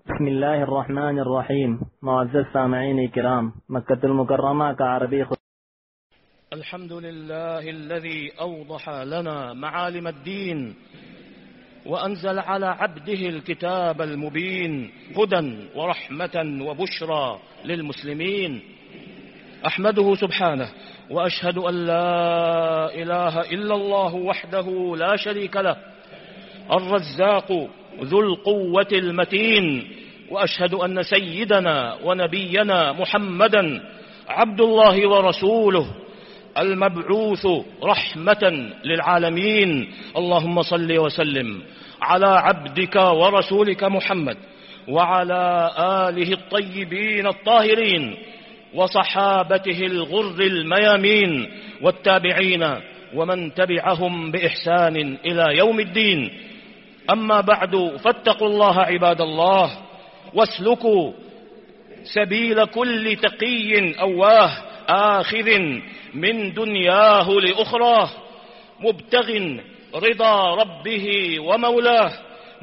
بسم الله الرحمن الرحيم. معزز سامعين الكرام، مكة المكرمة كعربي. الحمد لله الذي أوضح لنا معالم الدين وأنزل على عبده الكتاب المبين هدى ورحمة وبشرى للمسلمين. أحمده سبحانه وأشهد أن لا إله إلا الله وحده لا شريك له الرزاق ذو القوة المتين، وأشهد أن سيدنا ونبينا محمدا عبد الله ورسوله المبعوث رحمة للعالمين. اللهم صل وسلم على عبدك ورسولك محمد وعلى آله الطيبين الطاهرين وصحابته الغر الميامين والتابعين ومن تبعهم بإحسان إلى يوم الدين. أما بعد، فاتقوا الله عباد الله، واسلكوا سبيل كل تقي أواه آخذ من دنياه لأخراه، مبتغ رضا ربه ومولاه،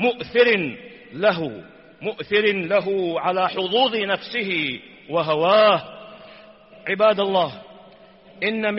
مؤثر له على حظوظ نفسه وهواه. عباد الله، إن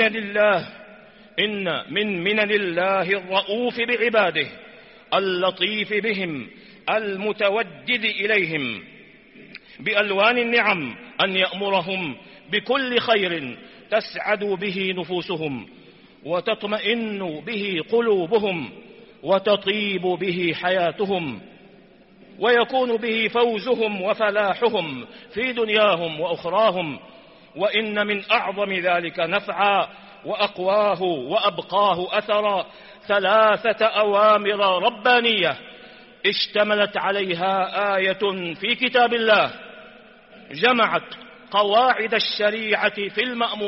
من منن الله الرؤوف بعباده اللطيف بهم المتودد إليهم بألوان النعم أن يأمرهم بكل خير تسعد به نفوسهم وتطمئن به قلوبهم وتطيب به حياتهم ويكون به فوزهم وفلاحهم في دنياهم وأخراهم. وإن من أعظم ذلك نفعا وأقواه وأبقاه أثرا 3 أوامر ربانية اشتملت عليها آية في كتاب الله جمعت قواعد الشريعة في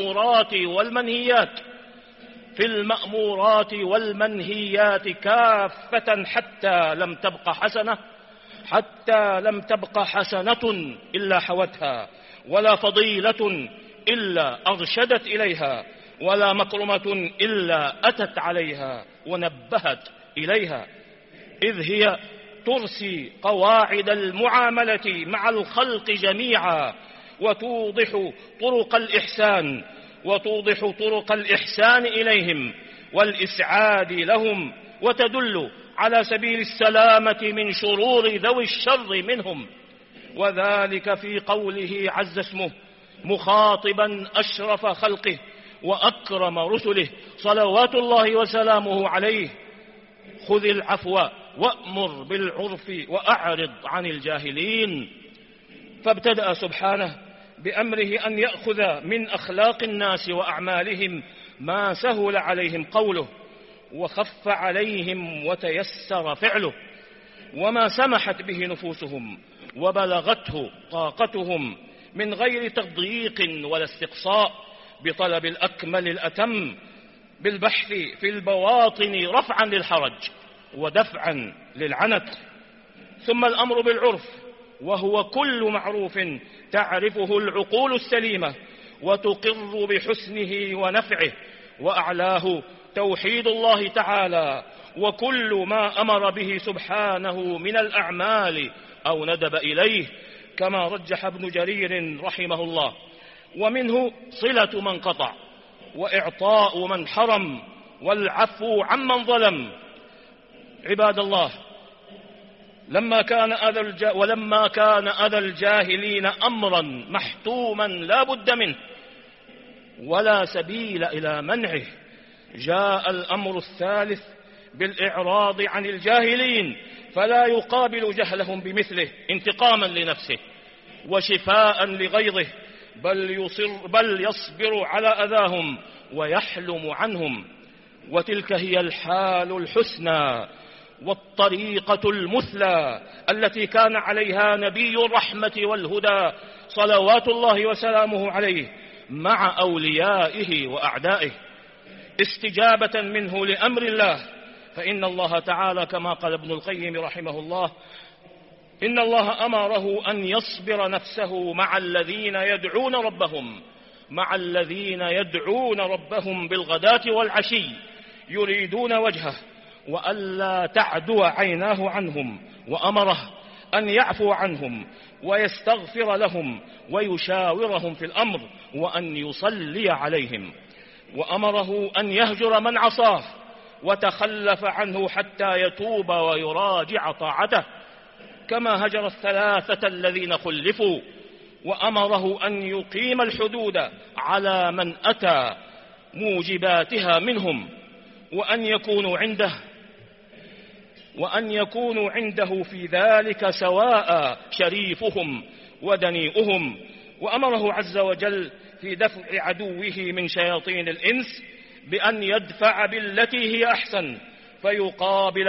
المأمورات والمنهيات كافة حتى لم تبق حسنة إلا حوتها، ولا فضيلة إلا أرشدت إليها، ولا مكرمة إلا أتت عليها ونبهت إليها، إذ هي ترسي قواعد المعاملة مع الخلق جميعا وتوضح طرق الإحسان إليهم والإسعاد لهم، وتدل على سبيل السلامة من شرور ذوي الشر منهم. وذلك في قوله عز اسمه مخاطبا أشرف خلقه وأكرم رسله صلوات الله وسلامه عليه: خذ العفو وأمر بالعرف وأعرض عن الجاهلين. فابتدأ سبحانه بأمره أن يأخذ من أخلاق الناس وأعمالهم ما سهل عليهم قوله وخف عليهم وتيسر فعله، وما سمحت به نفوسهم وبلغته طاقتهم من غير تضييق ولا استقصاء، بطلب الأكمل الأتم، بالبحث في البواطن رفعا للحرج ودفعا للعنت. ثم الأمر بالعرف، وهو كل معروف تعرفه العقول السليمة وتقر بحسنه ونفعه، وأعلاه توحيد الله تعالى وكل ما أمر به سبحانه من الأعمال أو ندب إليه، كما رجح ابن جرير رحمه الله. ومنه صلة من قطع، وإعطاء من حرم، والعفو عمن ظلم. عباد الله، ولما كان أذى الجاهلين أمرا محتوما لا بد منه ولا سبيل إلى منعه، جاء الأمر الثالث بالإعراض عن الجاهلين، فلا يقابل جهلهم بمثله انتقاما لنفسه وشفاء لغيظه، بل يصبر على أذاهم ويحلم عنهم. وتلك هي الحال الحسنى والطريقة المثلى التي كان عليها نبي الرحمة والهدى صلوات الله وسلامه عليه مع أوليائه وأعدائه، استجابة منه لأمر الله. فإن الله تعالى كما قال ابن القيم رحمه الله: إن الله أمره أن يصبر نفسه مع الذين يدعون ربهم بالغداة والعشي يريدون وجهه، وألا تعدو عيناه عنهم، وأمره أن يعفو عنهم ويستغفر لهم ويشاورهم في الأمر وأن يصلي عليهم، وأمره أن يهجر من عصاه وتخلف عنه حتى يتوب ويراجع طاعته، كما هجر الثلاثة الذين خلفوا، وأمره أن يقيم الحدود على من أتى موجباتها منهم، وأن يكونوا عنده في ذلك سواء شريفهم ودنيئهم. وأمره عز وجل في دفع عدوه من شياطين الإنس بأن يدفع بالتي هي أحسن، فيقابل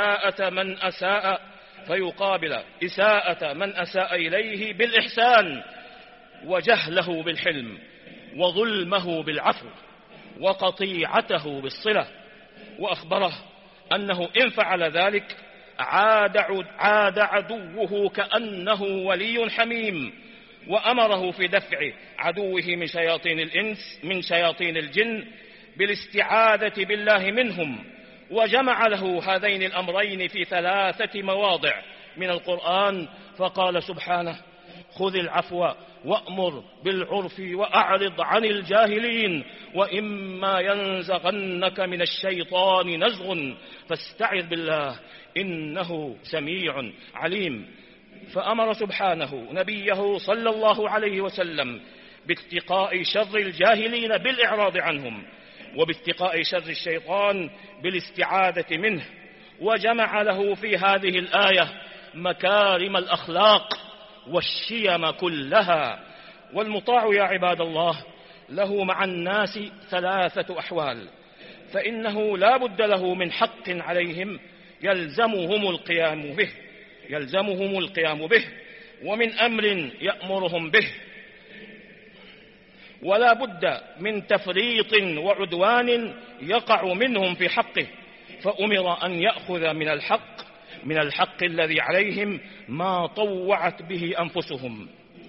إساءة من أساء إليه بالإحسان، وجهله بالحلم، وظلمه بالعفو، وقطيعته بالصلة. وأخبره أنه إن فعل ذلك عاد عدوه كأنه ولي حميم. وأمره في دفع عدوه من شياطين الإنس من شياطين الجن بالاستعاذة بالله منهم، وجمع له هذين الأمرين في 3 مواضع من القرآن، فقال سبحانه: خذ العفو وأمر بالعرف وأعرض عن الجاهلين، وإما ينزغنك من الشيطان نزغ فاستعذ بالله إنه سميع عليم. فأمر سبحانه نبيه صلى الله عليه وسلم باتقاء شر الجاهلين بالإعراض عنهم، وباتقاء شر الشيطان بالاستعاذة منه، وجمع له في هذه الآية مكارم الأخلاق والشيم كلها. والمطاع يا عباد الله له مع الناس 3 أحوال، فإنه لا بد له من حق عليهم يلزمهم القيام به، ومن أمر يأمرهم به، ولا بد من تفريط وعدوان يقع منهم في حقه، فأمر أن يأخذ من الحق الذي عليهم ما طوعت به أنفسهم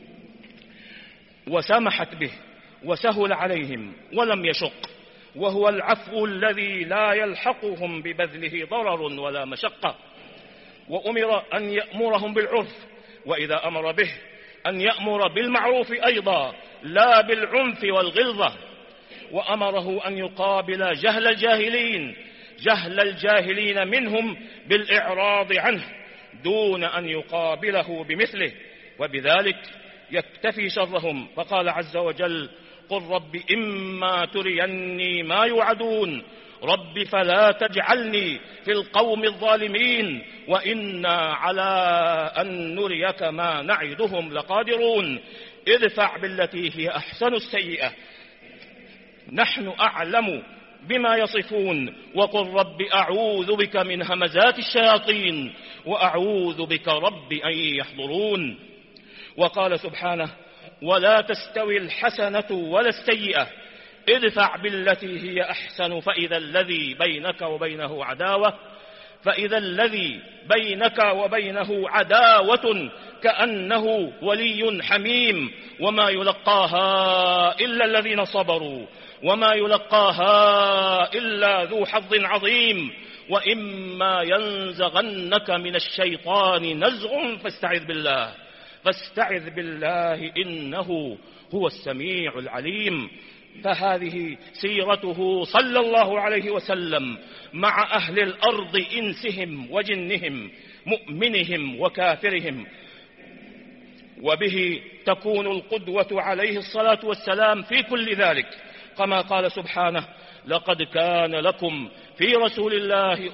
وسمحت به وسهل عليهم ولم يشق، وهو العفو الذي لا يلحقهم ببذله ضرر ولا مشقة. وأمر أن يأمرهم بالعرف، وإذا أمر به أن يأمر بالمعروف أيضا لا بالعنف والغلظة. وأمره أن يقابل جهل الجاهلين منهم بالإعراض عنه دون أن يقابله بمثله، وبذلك يكتفي شرهم. فقال عز وجل: قل رب إما تريني ما يوعدون رب فلا تجعلني في القوم الظالمين وإنا على أن نريك ما نعدهم لقادرون ادفع بالتي هي أحسن السيئة نحن أعلم بما يصفون وقل رب أعوذ بك من همزات الشياطين وأعوذ بك رب أن يحضرون. وقال سبحانه: ولا تستوي الحسنة ولا السيئة ادفع بالتي هي أحسن فإذا الذي بينك وبينه عداوة كأنه ولي حميم وما يلقاها إلا الذين صبروا وما يلقاها إلا ذو حظ عظيم وإما ينزغنك من الشيطان نزغ فاستعذ بالله إنه هو السميع العليم. فهذه سيرته صلى الله عليه وسلم مع أهل الأرض إنسهم وجنهم مؤمنهم وكافرهم، وبه تكون القدوة عليه الصلاة والسلام في كل ذلك، كما قال سبحانه: لقد كان لكم في رسول الله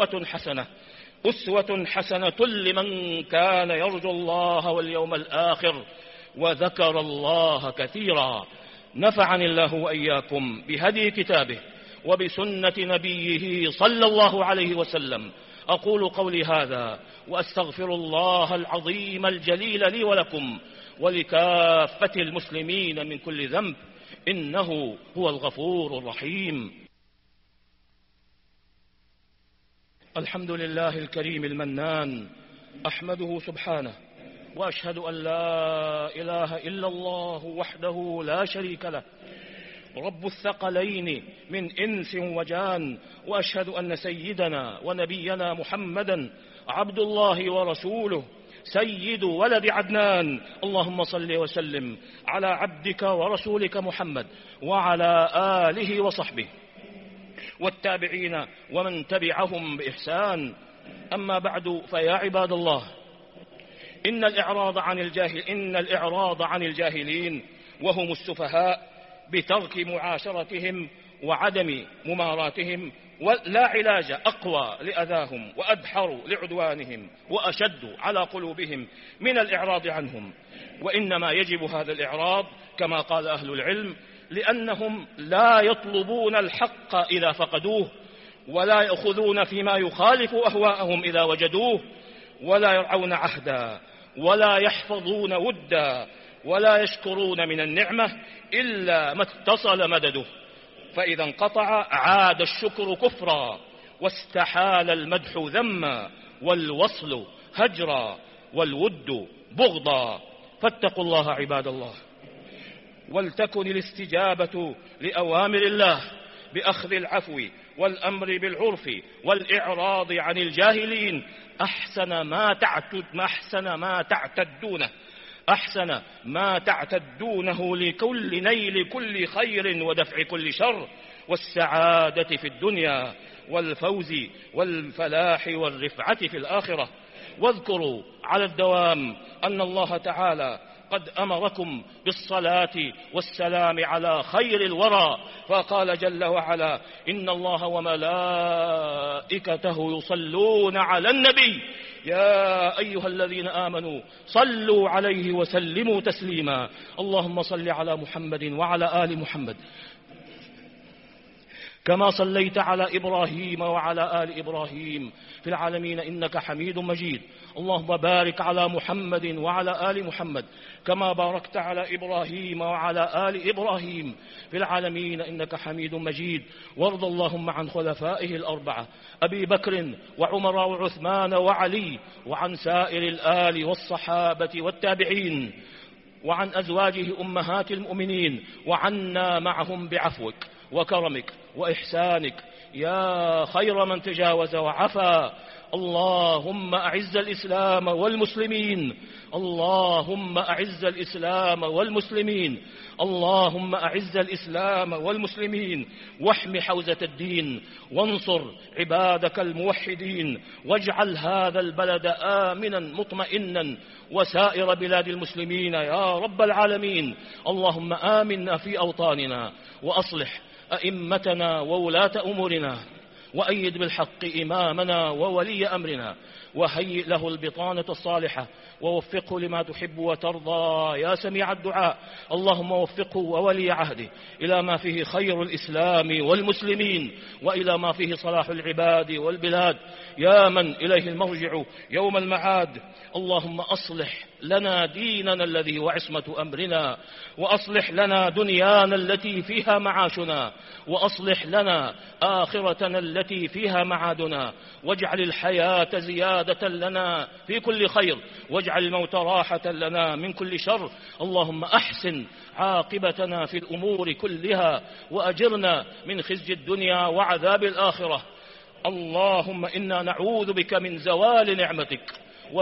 أسوة حسنة لمن كان يرجو الله واليوم الآخر وذكر الله كثيرا. نفعني الله وإياكم بهدي كتابه وبسنة نبيه صلى الله عليه وسلم. أقول قولي هذا وأستغفر الله العظيم الجليل لي ولكم ولكافة المسلمين من كل ذنب إنه هو الغفور الرحيم. الحمد لله الكريم المنان، أحمده سبحانه وأشهد أن لا إله إلا الله وحده لا شريك له رب الثقلين من إنس وجان، وأشهد أن سيدنا ونبينا محمدا عبد الله ورسوله سيد ولد عدنان. اللهم صل وسلم على عبدك ورسولك محمد وعلى آله وصحبه والتابعين ومن تبعهم بإحسان. أما بعد، فيا عباد الله، إن الإعراض عن الجاهلين وهم السفهاء بترك معاشرتهم وعدم مماراتهم لا علاج أقوى لأذاهم وأدحر لعدوانهم وأشد على قلوبهم من الإعراض عنهم. وإنما يجب هذا الإعراض كما قال أهل العلم لأنهم لا يطلبون الحق إذا فقدوه، ولا يأخذون فيما يخالف أهواءهم إذا وجدوه، ولا يرعون عهدا، ولا يحفظون ودا، ولا يشكرون من النعمة إلا ما اتصل مدده، فإذا انقطع عاد الشكر كفرا، واستحال المدح ذما، والوصل هجرا، والود بغضا. فاتقوا الله عباد الله، ولتكن الاستجابة لأوامر الله بأخذ العفو والأمر بالعرف والإعراض عن الجاهلين أحسن ما تعتدونه لكل نيل كل خير ودفع كل شر والسعادة في الدنيا والفوز والفلاح والرفعة في الآخرة. واذكروا على الدوام أن الله تعالى قد أمركم بالصلاة والسلام على خير الورى، فقال جل وعلا: إن الله وملائكته يصلون على النبي يا أيها الذين آمنوا صلوا عليه وسلموا تسليما. اللهم صل على محمد وعلى آل محمد كما صليت على إبراهيم وعلى آل إبراهيم في العالمين إنك حميد مجيد. اللهم بارك على محمد وعلى آل محمد كما باركت على إبراهيم وعلى آل إبراهيم في العالمين إنك حميد مجيد. وارض اللهم عن خلفائه الأربعة أبي بكر وعمر وعثمان وعلي، وعن سائر الآل والصحابة والتابعين، وعن أزواجه أمهات المؤمنين، وعنا معهم بعفوك وكرمك وإحسانك يا خير من تجاوز وعفا. اللهم أعز الإسلام والمسلمين، اللهم أعز الإسلام والمسلمين، اللهم أعز الإسلام والمسلمين، واحم حوزة الدين، وانصر عبادك الموحدين، واجعل هذا البلد آمنا مطمئنا وسائر بلاد المسلمين يا رب العالمين. اللهم آمنا في أوطاننا، وأصلح أئمتنا وولاة أمورنا، وأيد بالحق إمامنا وولي أمرنا، وهيئ له البطانة الصالحة، ووفقه لما تحب وترضى يا سميع الدعاء. اللهم وفقه وولي عهده إلى ما فيه خير الإسلام والمسلمين، وإلى ما فيه صلاح العباد والبلاد يا من إليه المرجع يوم المعاد. اللهم أصلح لنا ديننا الذي هو عصمة أمرنا، وأصلح لنا دنيانا التي فيها معاشنا، وأصلح لنا آخرتنا التي فيها معادنا، واجعل الحياة زيادة لنا في كل خير، واجعل الموت راحة لنا من كل شر. اللهم أحسن عاقبتنا في الأمور كلها، وأجرنا من خزي الدنيا وعذاب الآخرة. اللهم إنا نعوذ بك من زوال نعمتك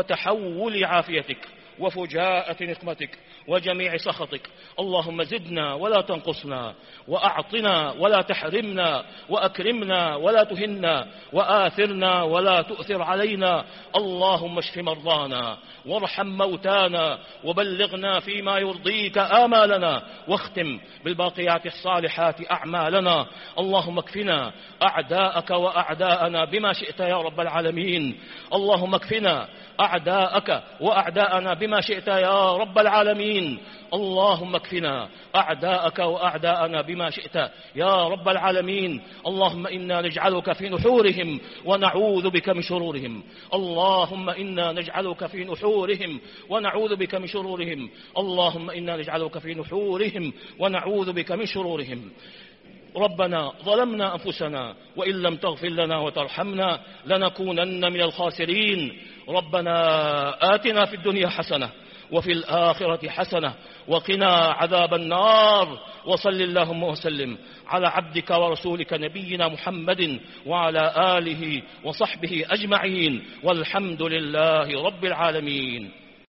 وتحول عافيتك وفجاءة نقمتك وجميع سخطك. اللهم زدنا ولا تنقصنا، وأعطنا ولا تحرمنا، وأكرمنا ولا تهنا، وآثرنا ولا تؤثر علينا. اللهم اشف مرضانا وارحم موتانا، وبلغنا فيما يرضيك آمالنا، واختم بالباقيات الصالحات أعمالنا. اللهم اكفنا أعداءك وأعداءنا بما شئت يا رب العالمين. اللهم اكفنا أعداءك وأعداءنا بما شئت يا رب العالمين. اللهم اكفنا أعداءك وأعداءنا بما شئت يا رب العالمين. اللهم إنا نجعلك في نحورهم ونعوذ بك من شرورهم. اللهم إنا نجعلك في نحورهم ونعوذ بك من شرورهم. اللهم إنا نجعلك في نحورهم ونعوذ بك من شرورهم. ربنا ظلمنا أنفسنا وإن لم تغفر لنا وترحمنا لنكونن من الخاسرين. ربنا آتنا في الدنيا حسنة وفي الآخرة حسنة وقنا عذاب النار. وصل اللهم وسلم على عبدك ورسولك نبينا محمد وعلى آله وصحبه أجمعين، والحمد لله رب العالمين.